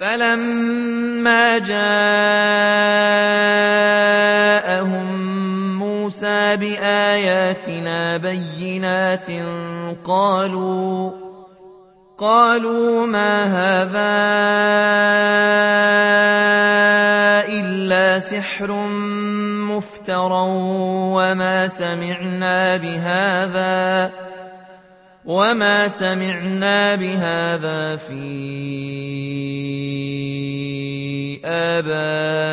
فلما جاءهم موسى بآياتنا بينات قالوا ما هذا إلا سحر مفترى وما سمعنا بهذا في آبائنا